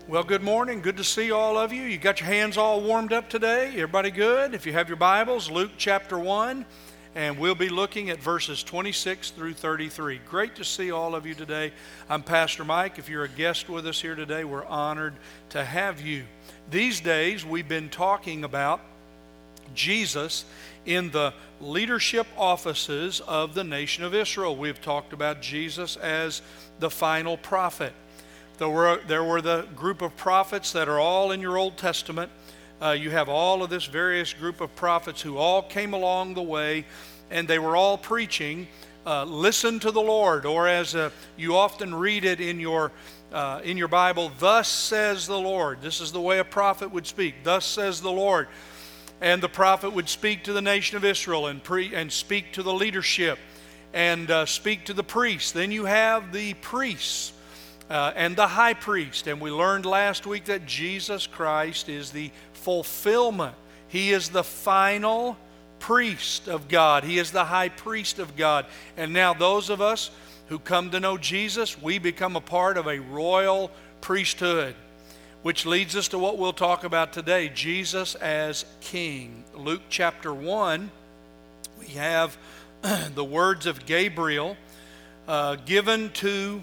Well, good morning. Good to see all of you. You got your hands all warmed up today? Everybody good? If you have your Bibles, Luke chapter 1, and we'll be looking at verses 26 through 33. Great to see all of you today. I'm Pastor Mike. If you're a guest with us here today, we're honored to have you. These days, we've been talking about Jesus in the leadership offices of the nation of Israel. We've talked about Jesus as the final prophet. There were the group of prophets that are all in your Old Testament. You have all of this various group of prophets who all came along the way, and they were all preaching, listen to the Lord, or as you often read it in your Bible, thus says the Lord. This is the way a prophet would speak, thus says the Lord. And the prophet would speak to the nation of Israel and speak to the leadership and speak to the priests. Then you have the priests. And the high priest. And we learned last week that Jesus Christ is the fulfillment. He is the final priest of God. He is the high priest of God. And now those of us who come to know Jesus, we become a part of a royal priesthood, which leads us to what we'll talk about today, Jesus as King. Luke chapter 1, we have the words of Gabriel given to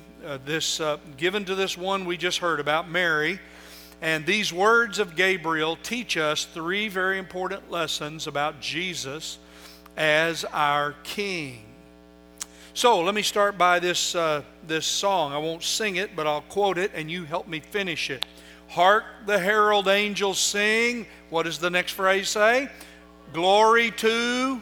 this one we just heard about, Mary. And these words of Gabriel teach us three very important lessons about Jesus as our King. So let me start by this song. I won't sing it, but I'll quote it, and you help me finish it. Hark the herald angels sing. What does the next phrase say? Glory to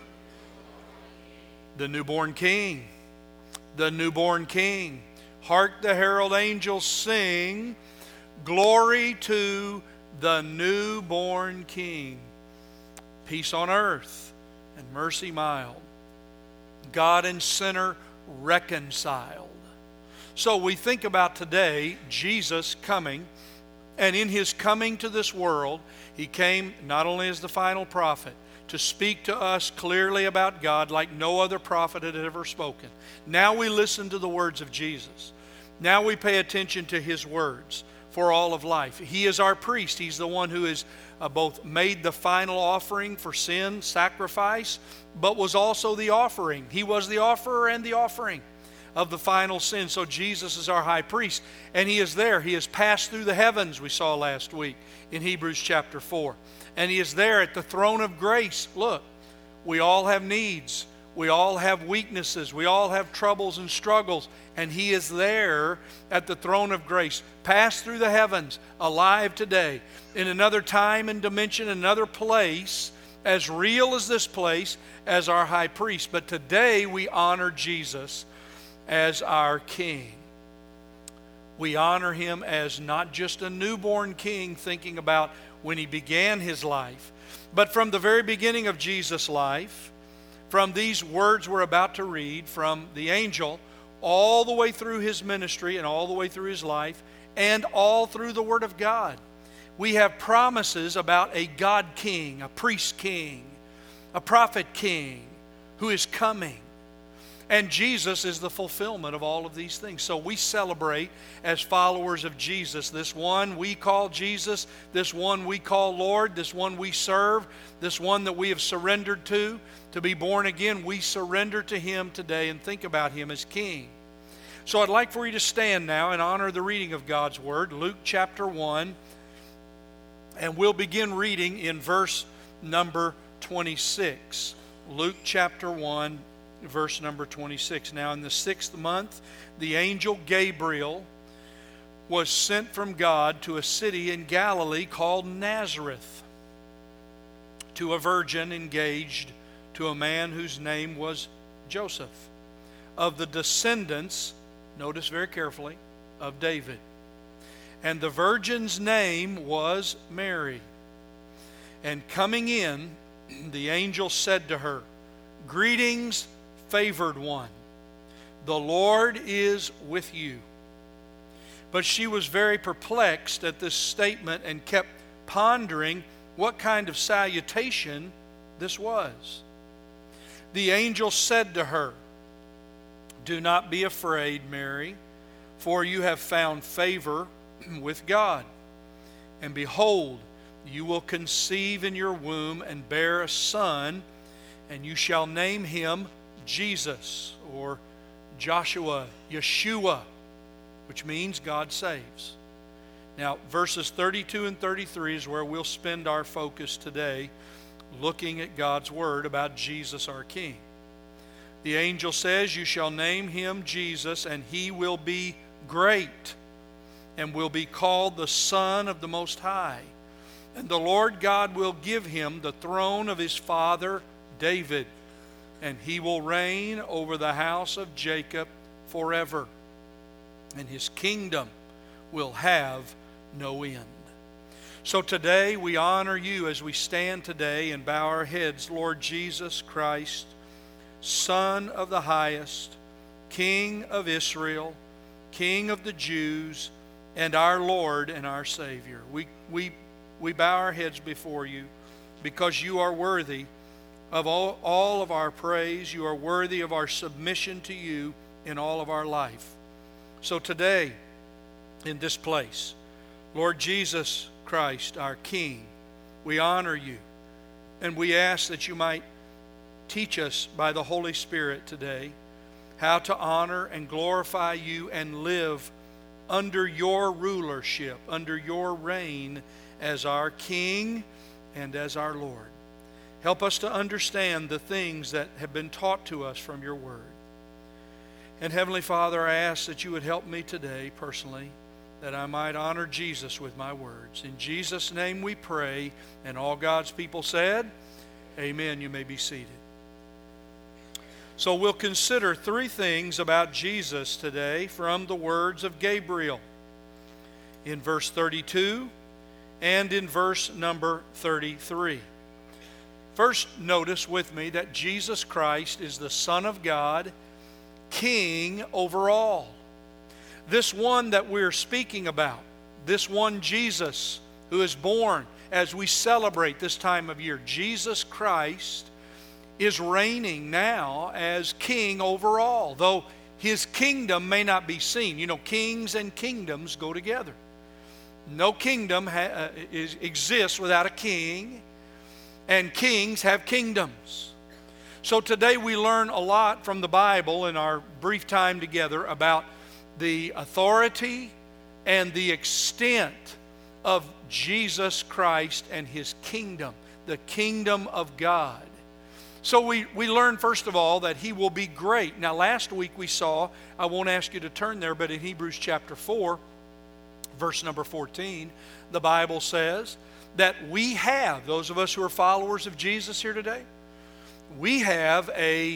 the newborn King. The newborn King. Hark the herald angels sing, glory to the newborn King. Peace on earth and mercy mild, God and sinner reconciled. So we think about today, Jesus coming, and in His coming to this world, He came not only as the final prophet, to speak to us clearly about God like no other prophet had ever spoken. Now we listen to the words of Jesus. Now we pay attention to His words for all of life. He is our priest. He's the one who has both made the final offering for sin, sacrifice, but was also the offering. He was the offerer and the offering of the final sin. So Jesus is our high priest, and He is there. He has passed through the heavens, we saw last week in Hebrews chapter 4. And He is there at the throne of grace. Look, we all have needs. We all have weaknesses. We all have troubles and struggles. And He is there at the throne of grace, passed through the heavens, alive today, in another time and dimension, another place, as real as this place, as our high priest. But today we honor Jesus as our King. We honor Him as not just a newborn King, thinking about when He began His life, but from the very beginning of Jesus' life, from these words we're about to read, from the angel, all the way through His ministry and all the way through His life, and all through the Word of God. We have promises about a God King, a priest King, a prophet King who is coming. And Jesus is the fulfillment of all of these things. So we celebrate as followers of Jesus. This one we call Jesus, this one we call Lord, this one we serve, this one that we have surrendered to be born again. We surrender to Him today and think about Him as King. So I'd like for you to stand now and honor the reading of God's Word, Luke chapter 1. And we'll begin reading in verse number 26. Luke chapter 1. Verse number 26. Now in the 6th month, the angel Gabriel was sent from God to a city in Galilee called Nazareth, to a virgin engaged to a man whose name was Joseph, of the descendants, notice very carefully, of David. And the virgin's name was Mary. And coming in, the angel said to her, Greetings, favored one, the Lord is with you. But she was very perplexed at this statement and kept pondering what kind of salutation this was. The angel said to her, Do not be afraid, Mary, for you have found favor with God. And behold, you will conceive in your womb and bear a son, and you shall name him Jesus, or Joshua, Yeshua, which means God saves. Now, verses 32 and 33 is where we'll spend our focus today, looking at God's word about Jesus our King. The angel says, you shall name him Jesus, and he will be great, and will be called the Son of the Most High. And the Lord God will give him the throne of his father David, and he will reign over the house of Jacob forever, and his kingdom will have no end. So today we honor you as we stand today and bow our heads, Lord Jesus Christ, Son of the highest, King of Israel, King of the Jews, and our Lord and our Savior. We bow our heads before you because you are worthy of all of our praise. You are worthy of our submission to you in all of our life. So today, in this place, Lord Jesus Christ, our King, we honor you, and we ask that you might teach us by the Holy Spirit today how to honor and glorify you and live under your rulership, under your reign as our King and as our Lord. Help us to understand the things that have been taught to us from your word. And Heavenly Father, I ask that you would help me today personally, that I might honor Jesus with my words. In Jesus' name we pray, and all God's people said, amen. You may be seated. So we'll consider three things about Jesus today from the words of Gabriel in verse 32 and in verse number 33. First, notice with me that Jesus Christ is the Son of God, King over all. This one that we're speaking about, this one Jesus who is born as we celebrate this time of year, Jesus Christ is reigning now as King over all, though his kingdom may not be seen. You know, kings and kingdoms go together. No kingdom exists without a king, and kings have kingdoms. So today we learn a lot from the Bible in our brief time together about the authority and the extent of Jesus Christ and his kingdom, the kingdom of God. So we learn first of all that he will be great. Now last week we saw, I won't ask you to turn there, but in Hebrews chapter 4, verse number 14, the Bible says that we have, those of us who are followers of Jesus here today, we have a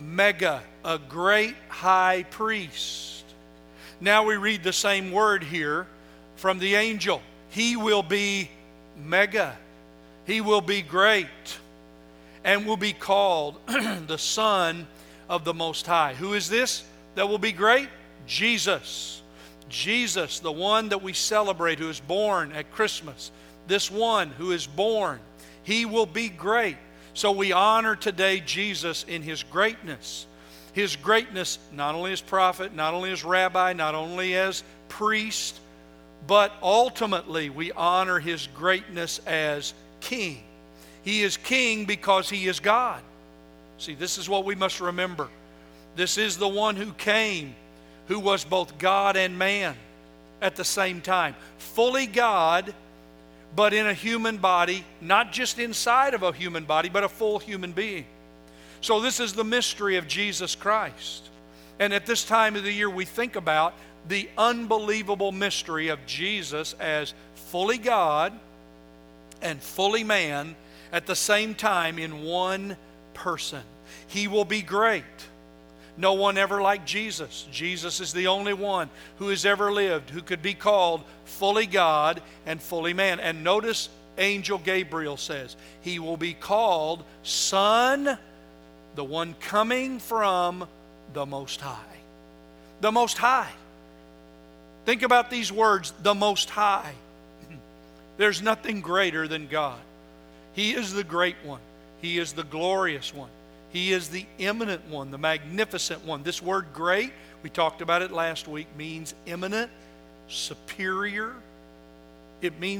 great high priest. Now we read the same word here from the angel. He will be mega. He will be great and will be called the Son of the Most High. Who is this that will be great? Jesus. Jesus, the one that we celebrate, who is born at Christmas. This one who is born, he will be great. So we honor today Jesus in his greatness. His greatness not only as prophet, not only as rabbi, not only as priest, but ultimately we honor his greatness as king. He is king because he is God. See, this is what we must remember. This is the one who came, who was both God and man at the same time. Fully God, but in a human body, not just inside of a human body, but a full human being. So this is the mystery of Jesus Christ. And at this time of the year, we think about the unbelievable mystery of Jesus as fully God and fully man at the same time in one person. He will be great. No one ever like Jesus. Jesus is the only one who has ever lived who could be called fully God and fully man. And notice angel Gabriel says, he will be called Son, the one coming from the Most High. The Most High. Think about these words, the Most High. There's nothing greater than God. He is the great one. He is the glorious one. He is the eminent one, the magnificent one. This word great, we talked about it last week, means eminent, superior. It means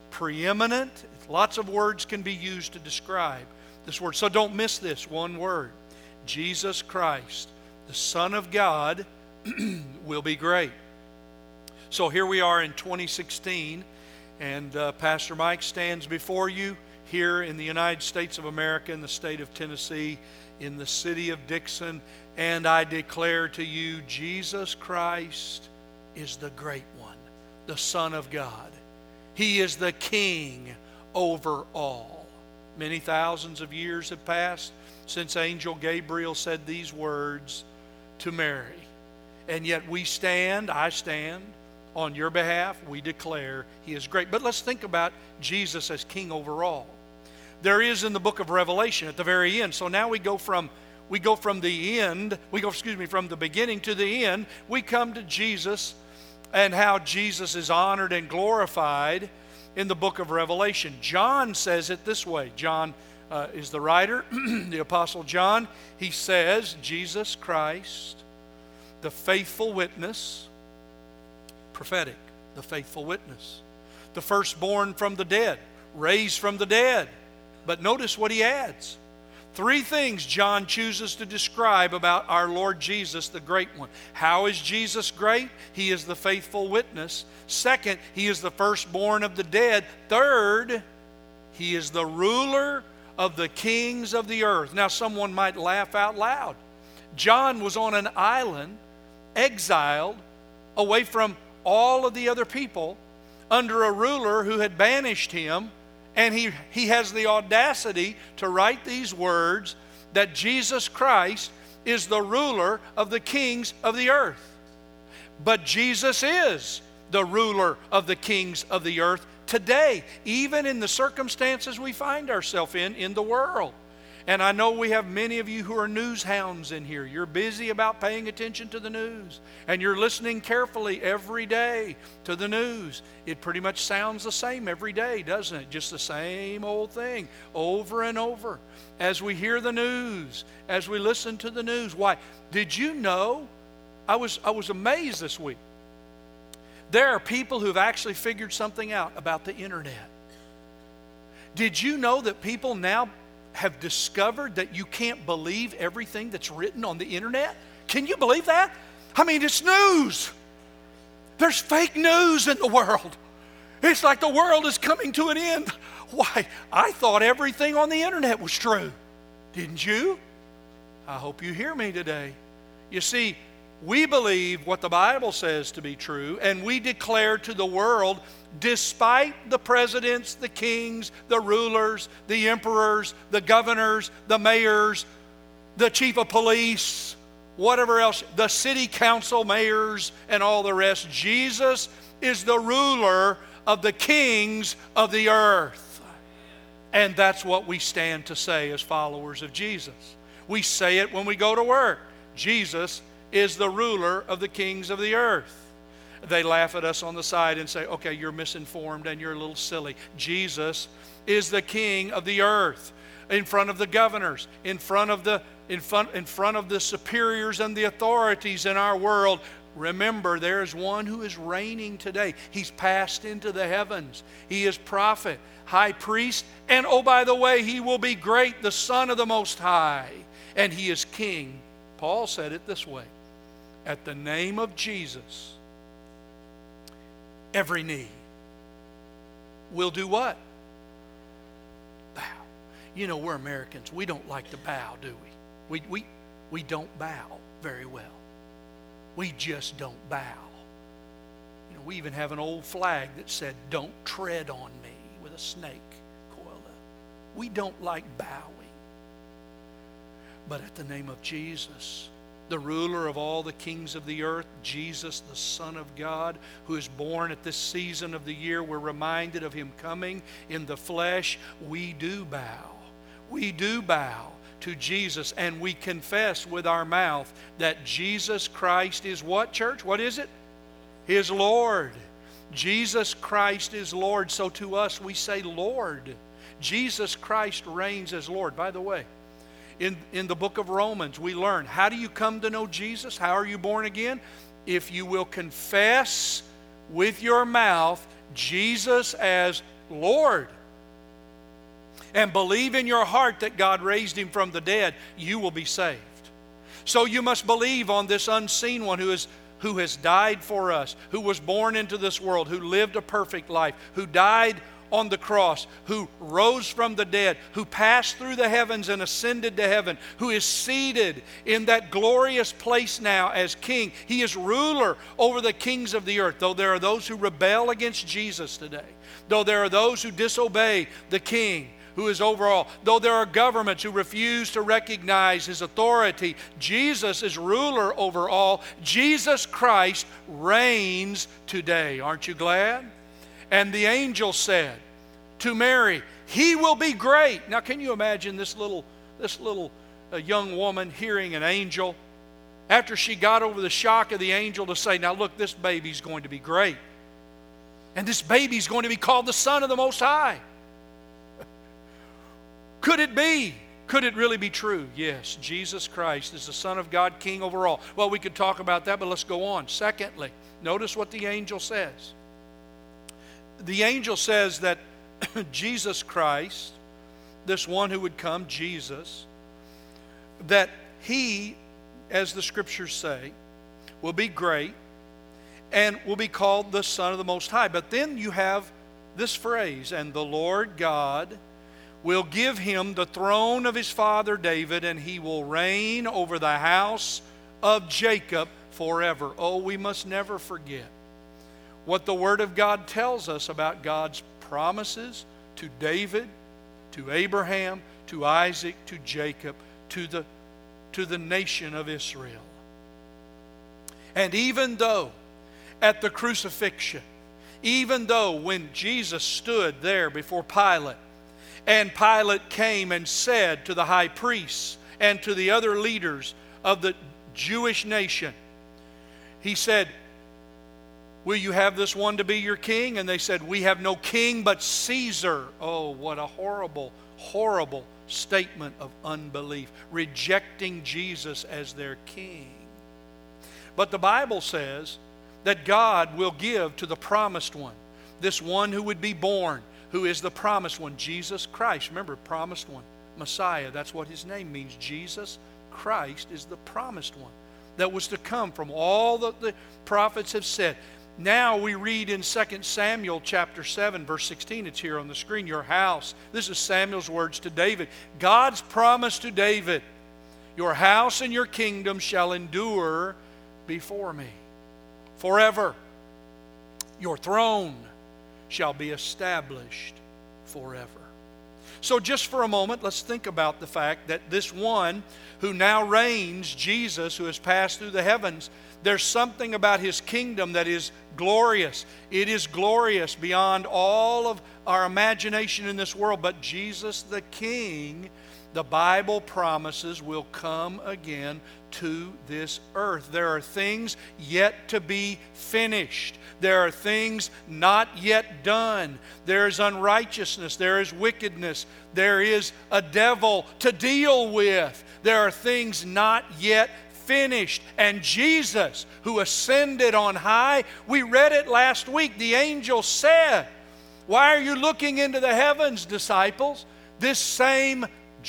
preeminent. Lots of words can be used to describe this word. So don't miss this one word. Jesus Christ, the Son of God, will be great. So here we are in 2016, and Pastor Mike stands before you here in the United States of America, in the state of Tennessee, in the city of Dixon, and I declare to you, Jesus Christ is the great one, the Son of God. He is the King over all. Many thousands of years have passed since Angel Gabriel said these words to Mary. And yet I stand on your behalf. We declare He is great. But let's think about Jesus as King over all. There is in the book of Revelation at the very end. So now we go from the beginning to the end. We come to Jesus and how Jesus is honored and glorified in the book of Revelation. John says it this way. John is the writer, the Apostle John. He says, Jesus Christ, the faithful witness, prophetic, the faithful witness, the firstborn from the dead, raised from the dead. But notice what he adds. 3 things John chooses to describe about our Lord Jesus, the great one. How is Jesus great? He is the faithful witness. Second, He is the firstborn of the dead. Third, He is the ruler of the kings of the earth. Now someone might laugh out loud. John was on an island, exiled, away from all of the other people, under a ruler who had banished him. And he has the audacity to write these words that Jesus Christ is the ruler of the kings of the earth. But Jesus is the ruler of the kings of the earth today, even in the circumstances we find ourselves in the world. And I know we have many of you who are news hounds in here. You're busy about paying attention to the news. And you're listening carefully every day to the news. It pretty much sounds the same every day, doesn't it? Just the same old thing over and over. As we hear the news, as we listen to the news. Why? Did you know? I was amazed this week. There are people who've actually figured something out about the internet. Did you know that people now have discovered that you can't believe everything that's written on the internet? Can you believe that? I mean, it's news. There's fake news in the world. It's like the world is coming to an end. Why? I thought everything on the internet was true. Didn't you? I hope you hear me today. You see, we believe what the Bible says to be true, and we declare to the world, despite the presidents, the kings, the rulers, the emperors, the governors, the mayors, the chief of police, whatever else, the city council mayors, and all the rest, Jesus is the ruler of the kings of the earth. And that's what we stand to say as followers of Jesus. We say it when we go to work. Jesus is the ruler of the kings of the earth. They laugh at us on the side and say, okay, you're misinformed and you're a little silly. Jesus is the king of the earth. In front of the governors, in front of the superiors and the authorities in our world, remember, there is one who is reigning today. He's passed into the heavens. He is prophet, high priest, and oh, by the way, He will be great, the Son of the Most High. And He is king. Paul said it this way. At the name of Jesus, every knee will do what? Bow. You know, we're Americans. We don't like to bow, do we? We don't bow very well. We just don't bow. You know, we even have an old flag that said, don't tread on me, with a snake coiled up. We don't like bowing. But at the name of Jesus, the ruler of all the kings of the earth, Jesus, the Son of God, who is born at this season of the year, we're reminded of Him coming in the flesh. We do bow. We do bow to Jesus, and we confess with our mouth that Jesus Christ is what, church? What is it? His Lord. Jesus Christ is Lord. So to us we say Lord. Jesus Christ reigns as Lord. By the way, in the book of Romans, we learn, how do you come to know Jesus? How are you born again? If you will confess with your mouth Jesus as Lord, and believe in your heart that God raised him from the dead, you will be saved. So you must believe on this unseen one who has died for us, who was born into this world, who lived a perfect life, who died on the cross, who rose from the dead, who passed through the heavens and ascended to heaven, who is seated in that glorious place now as king. He is ruler over the kings of the earth. Though there are those who rebel against Jesus today, though there are those who disobey the king who is over all, though there are governments who refuse to recognize his authority, Jesus is ruler over all. Jesus Christ reigns today. Aren't you glad? And the angel said to Mary, he will be great. Now can you imagine this little young woman hearing an angel after she got over the shock of the angel to say, now look, this baby's going to be great. And this baby's going to be called the Son of the Most High. Could it be? Could it really be true? Yes, Jesus Christ is the Son of God, King over all. Well, we could talk about that, but let's go on. Secondly, notice what the angel says. The angel says that Jesus Christ, this one who would come, Jesus, that he, as the scriptures say, will be great and will be called the Son of the Most High. But then you have this phrase, and the Lord God will give him the throne of his father David, and he will reign over the house of Jacob forever. Oh, we must never forget what the Word of God tells us about God's promises to David, to Abraham, to Isaac, to Jacob, to the nation of Israel. And even though at the crucifixion, even though when Jesus stood there before Pilate, and Pilate came and said to the high priests and to the other leaders of the Jewish nation, he said, will you have this one to be your king? And they said, we have no king but Caesar. Oh, what a horrible, horrible statement of unbelief, rejecting Jesus as their king. But the Bible says that God will give to the promised one, this one who would be born, who is the promised one, Jesus Christ. Remember, promised one, Messiah, that's what his name means. Jesus Christ is the promised one that was to come from all that the prophets have said. Now we read in 2 Samuel chapter 7, verse 16, it's here on the screen, your house. This is Samuel's words to David. God's promise to David, your house and your kingdom shall endure before me forever. Your throne shall be established forever. So just for a moment, let's think about the fact that this one who now reigns, Jesus, who has passed through the heavens, there's something about his kingdom that is glorious. It is glorious beyond all of our imagination in this world. But Jesus the King, the Bible promises, will come again to this earth. There are things yet to be finished. There are things not yet done. There is unrighteousness. There is wickedness. There is a devil to deal with. There are things not yet finished. And Jesus, who ascended on high, we read it last week. The angel said, why are you looking into the heavens, disciples? This same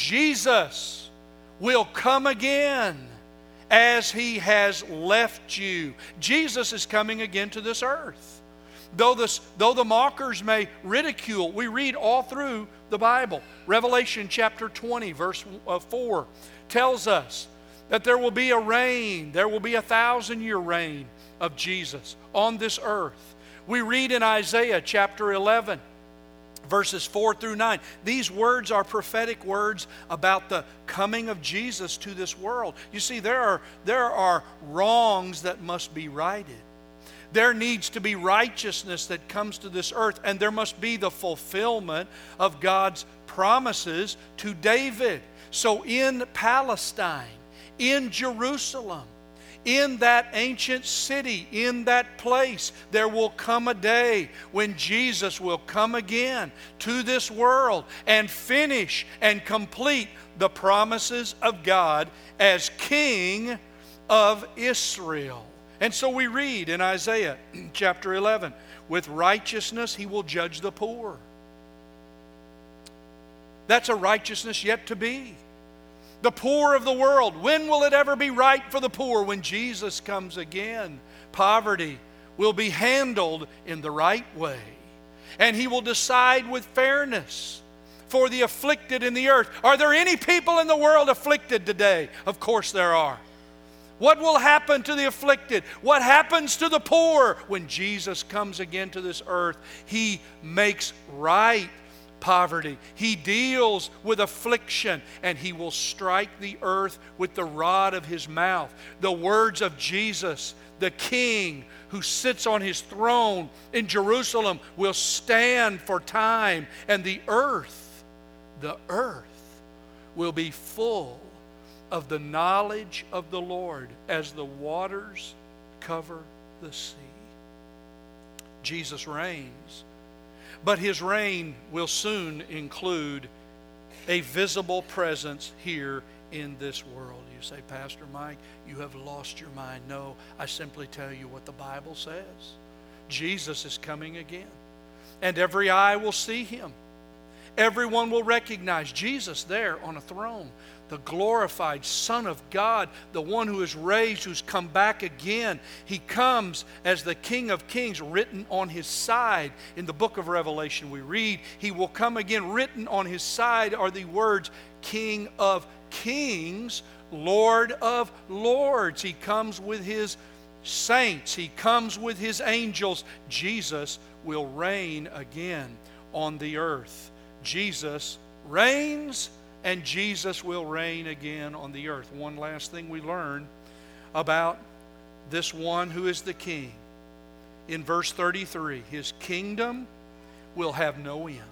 Jesus will come again as he has left you. Jesus is coming again to this earth. Though the mockers may ridicule, we read all through the Bible. Revelation chapter 20, verse 4 tells us that there will be a reign, there will be 1,000-year reign of Jesus on this earth. We read in Isaiah chapter 11, verses 4 through 9. These words are prophetic words about the coming of Jesus to this world. You see, there are wrongs that must be righted. There needs to be righteousness that comes to this earth, and there must be the fulfillment of God's promises to David. So in Palestine, in Jerusalem, in that ancient city, in that place, there will come a day when Jesus will come again to this world and finish and complete the promises of God as King of Israel. And so we read in Isaiah chapter 11, with righteousness he will judge the poor. That's a righteousness yet to be. The poor of the world. When will it ever be right for the poor? When Jesus comes again. Poverty will be handled in the right way. And He will decide with fairness for the afflicted in the earth. Are there any people in the world afflicted today? Of course there are. What will happen to the afflicted? What happens to the poor? When Jesus comes again to this earth, He makes right poverty. He deals with affliction, and He will strike the earth with the rod of His mouth. The words of Jesus, the King who sits on His throne in Jerusalem, will stand for time, and the earth will be full of the knowledge of the Lord as the waters cover the sea. Jesus reigns, but His reign will soon include a visible presence here in this world. You say, Pastor Mike, you have lost your mind. No, I simply tell you what the Bible says. Jesus is coming again, and every eye will see Him. Everyone will recognize Jesus there on a throne, the glorified Son of God, the one who is raised, who's come back again. He comes as the King of Kings. Written on His side in the book of Revelation we read, He will come again. Written on His side are the words, King of Kings, Lord of Lords. He comes with His saints. He comes with His angels. Jesus will reign again on the earth. Jesus reigns, and Jesus will reign again on the earth. One last thing we learn about this one who is the King. In verse 33, His kingdom will have no end.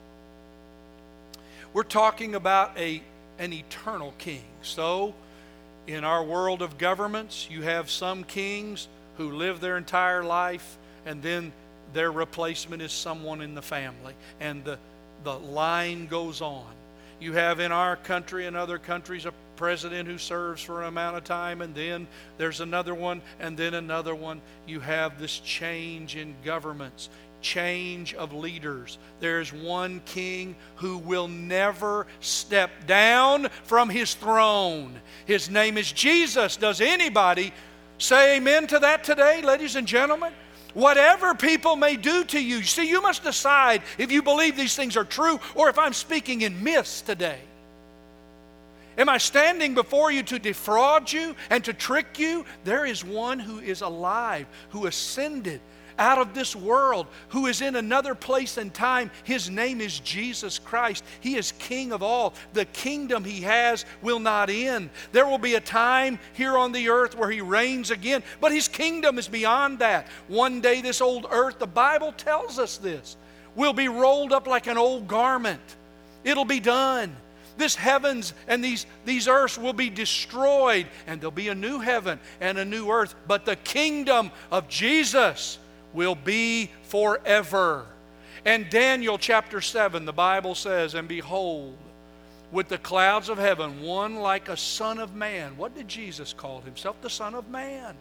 We're talking about an eternal king. So, in our world of governments, you have some kings who live their entire life, and then their replacement is someone in the family. And the line goes on. You have in our country and other countries a president who serves for an amount of time, and then there's another one, and then another one. You have this change in governments, change of leaders. There's one king who will never step down from His throne. His name is Jesus. Does anybody say amen to that today, ladies and gentlemen? Whatever people may do to you, see, you must decide if you believe these things are true or if I'm speaking in myths today. Am I standing before you to defraud you and to trick you? There is one who is alive, who ascended out of this world, who is in another place and time. His name is Jesus Christ. He is King of all. The kingdom He has will not end. There will be a time here on the earth where He reigns again, but His kingdom is beyond that. One day this old earth, the Bible tells us this, will be rolled up like an old garment. It'll be done. This heavens and these earths will be destroyed, and there'll be a new heaven and a new earth. But the kingdom of Jesus will be forever. And Daniel chapter 7, the Bible says, and behold, with the clouds of heaven, one like a son of man. What did Jesus call Himself? The Son of Man.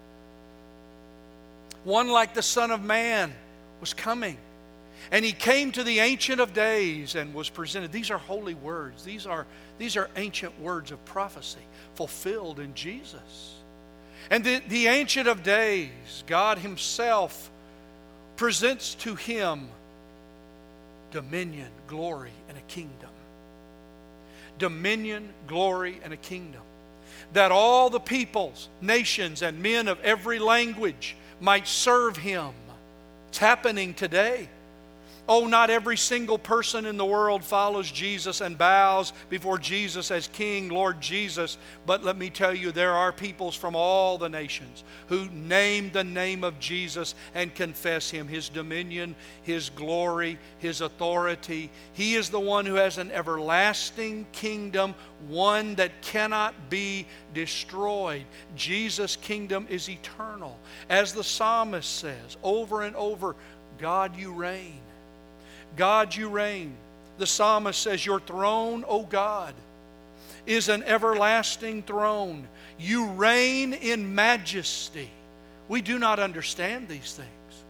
One like the Son of Man was coming. And He came to the Ancient of Days and was presented. These are holy words. These are ancient words of prophecy fulfilled in Jesus. And the Ancient of Days, God Himself, presents to Him dominion, glory, and a kingdom. Dominion, glory, and a kingdom. That all the peoples, nations, and men of every language might serve Him. It's happening today. Oh, not every single person in the world follows Jesus and bows before Jesus as King, Lord Jesus. But let me tell you, there are peoples from all the nations who name the name of Jesus and confess Him, His dominion, His glory, His authority. He is the one who has an everlasting kingdom, one that cannot be destroyed. Jesus' kingdom is eternal. As the psalmist says over and over, God, you reign. God, you reign. The psalmist says, your throne, O God, is an everlasting throne. You reign in majesty. We do not understand these things.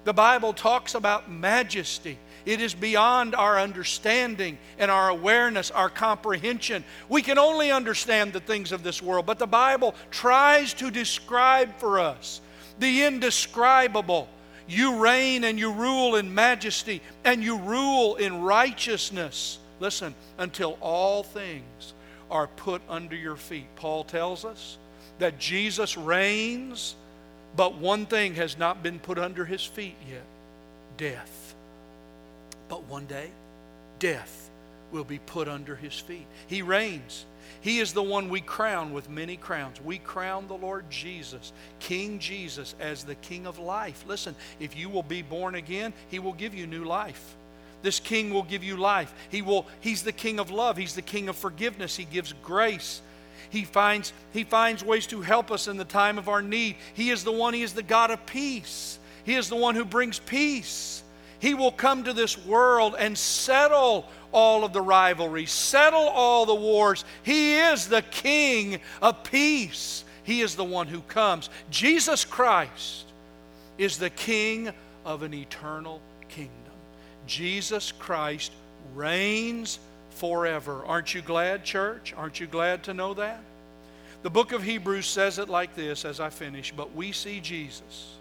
The Bible talks about majesty. It is beyond our understanding and our awareness, our comprehension. We can only understand the things of this world, but the Bible tries to describe for us the indescribable. You reign and you rule in majesty and you rule in righteousness. Listen, until all things are put under your feet. Paul tells us that Jesus reigns, but one thing has not been put under his feet yet: death. But one day, death will be put under his feet. He reigns. He is the one we crown with many crowns. We crown the Lord Jesus, King Jesus, as the King of life. Listen, if you will be born again, He will give you new life. This King will give you life. He's the King of love. He's the King of forgiveness. He gives grace. He finds ways to help us in the time of our need. He is the God of peace. He is the one who brings peace. He will come to this world and settle all of the rivalries, settle all the wars. He is the King of peace. He is the one who comes. Jesus Christ is the King of an eternal kingdom. Jesus Christ reigns forever. Aren't you glad, church? Aren't you glad to know that? The book of Hebrews says it like this as I finish: but we see Jesus.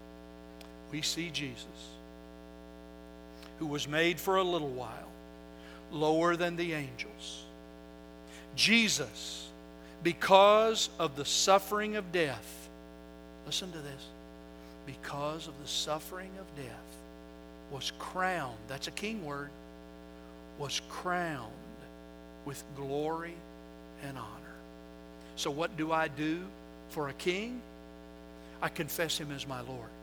We see Jesus, who was made for a little while lower than the angels. Jesus, because of the suffering of death, listen to this, because of the suffering of death, was crowned, that's a king word, was crowned with glory and honor. So what do I do for a king? I confess Him as my Lord.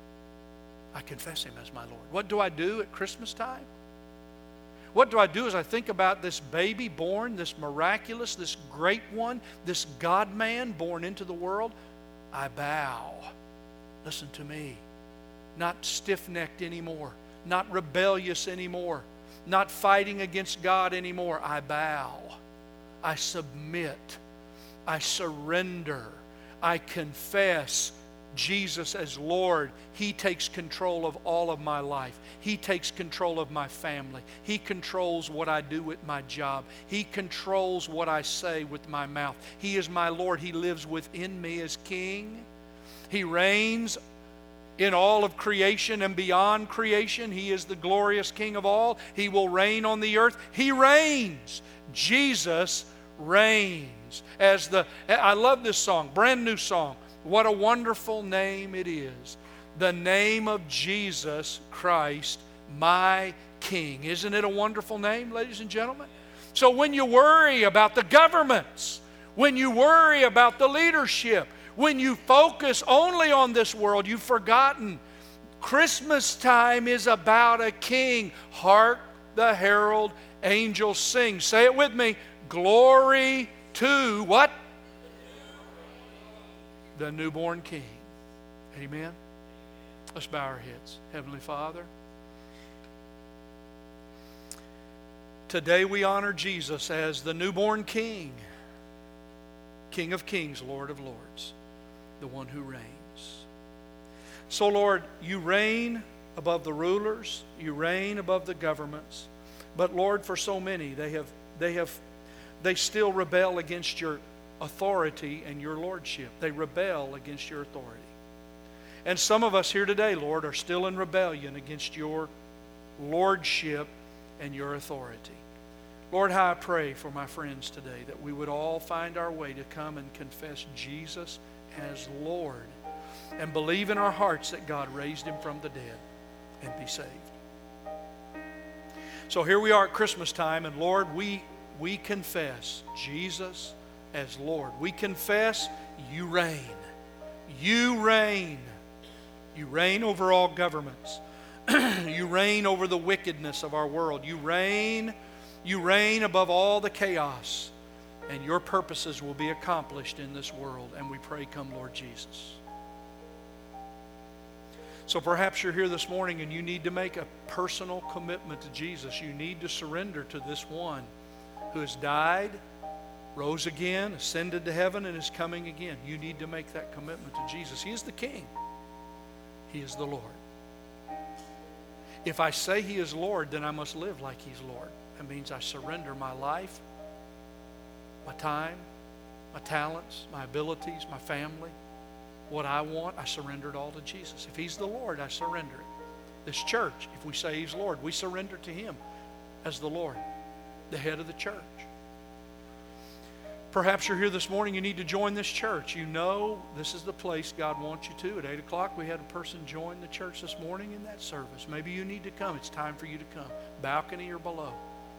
I confess Him as my Lord. What do I do at Christmas time? What do I do as I think about this baby born, this miraculous, this great one, this God-man born into the world? I bow. Listen to me. Not stiff-necked anymore. Not rebellious anymore. Not fighting against God anymore. I bow. I submit. I surrender. I confess Jesus as Lord. He takes control of all of my life. He takes control of my family. He controls what I do at my job. He controls what I say with my mouth. He is my Lord. He lives within me as King. He reigns in all of creation and beyond creation. He is the glorious King of all. He will reign on the earth. He reigns. Jesus reigns. I love this song, brand new song. What a wonderful name it is. The name of Jesus Christ, my King. Isn't it a wonderful name, ladies and gentlemen? So when you worry about the governments, when you worry about the leadership, when you focus only on this world, you've forgotten Christmas time is about a King. Hark the herald angels sing. Say it with me. Glory to what? The newborn King. Amen. Let's bow our heads. Heavenly Father, today we honor Jesus as the newborn King, King of kings, Lord of lords, the one who reigns. So Lord, you reign above the rulers, you reign above the governments, but Lord, for so many, they still rebel against your authority and your lordship. They rebel against your authority. And some of us here today, Lord, are still in rebellion against your lordship and your authority. Lord, how I pray for my friends today that we would all find our way to come and confess Jesus as Lord and believe in our hearts that God raised Him from the dead and be saved. So here we are at Christmas time, and Lord, we confess Jesus as Lord. We confess you reign. You reign. You reign over all governments. You reign over the wickedness of our world. You reign above all the chaos. And your purposes will be accomplished in this world. And we pray, come Lord Jesus. So perhaps you're here this morning and you need to make a personal commitment to Jesus. You need to surrender to this one who has died, rose again, ascended to heaven, and is coming again. You need to make that commitment to Jesus. He is the King. He is the Lord. If I say He is Lord, then I must live like He's Lord. That means I surrender my life, my time, my talents, my abilities, my family. What I want, I surrender it all to Jesus. If He's the Lord, I surrender it. This church, if we say He's Lord, we surrender to Him as the Lord, the head of the church. Perhaps you're here this morning, you need to join this church. You know this is the place God wants you to. At 8 o'clock, we had a person join the church this morning in that service. Maybe you need to come. It's time for you to come. Balcony or below.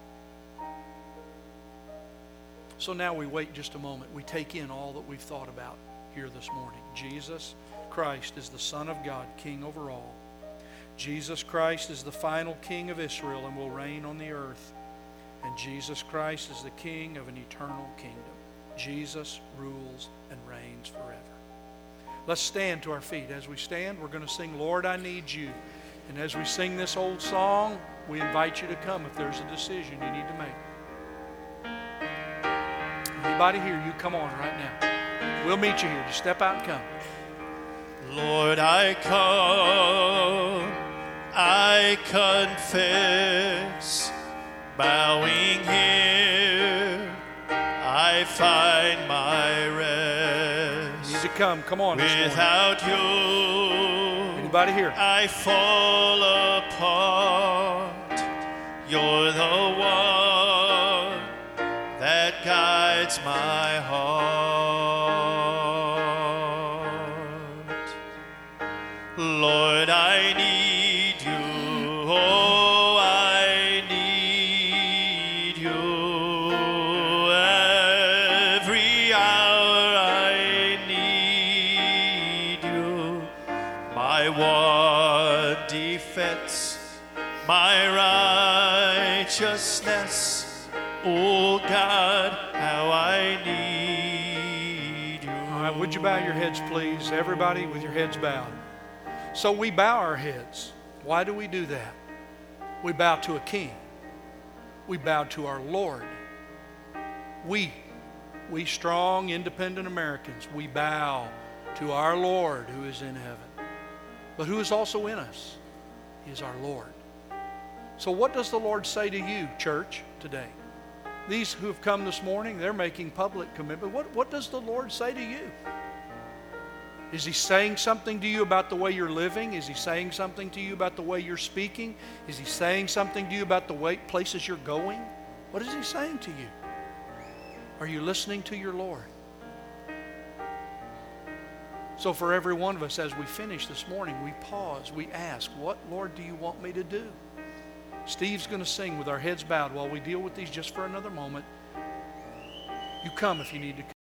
So now we wait just a moment. We take in all that we've thought about here this morning. Jesus Christ is the Son of God, King over all. Jesus Christ is the final King of Israel and will reign on the earth. And Jesus Christ is the King of an eternal kingdom. Jesus rules and reigns forever. Let's stand to our feet. As we stand, we're going to sing, Lord, I Need You. And as we sing this old song, we invite you to come if there's a decision you need to make. Anybody here, you come on right now. We'll meet you here. Just step out and come. Lord, I come, I confess, bowing here, I find my rest. You need to come. Come on. Without you, anybody here? I fall apart. You're the one that guides my heart. Lord, I need you. Oh, I need you. Every hour I need you. My one defense, my righteousness. Oh God, how I need you. All right, would you bow your heads, please? Everybody with your heads bowed. So we bow our heads. Why do we do that? We bow to a king. We bow to our Lord. We strong, independent Americans, we bow to our Lord who is in heaven. But who is also in us? He is our Lord. So what does the Lord say to you, church, today? These who have come this morning, they're making public commitment. What does the Lord say to you? Is He saying something to you about the way you're living? Is He saying something to you about the way you're speaking? Is He saying something to you about the way places you're going? What is He saying to you? Are you listening to your Lord? So for every one of us, as we finish this morning, we pause, we ask, what, Lord, do you want me to do? Steve's going to sing with our heads bowed while we deal with these just for another moment. You come if you need to come.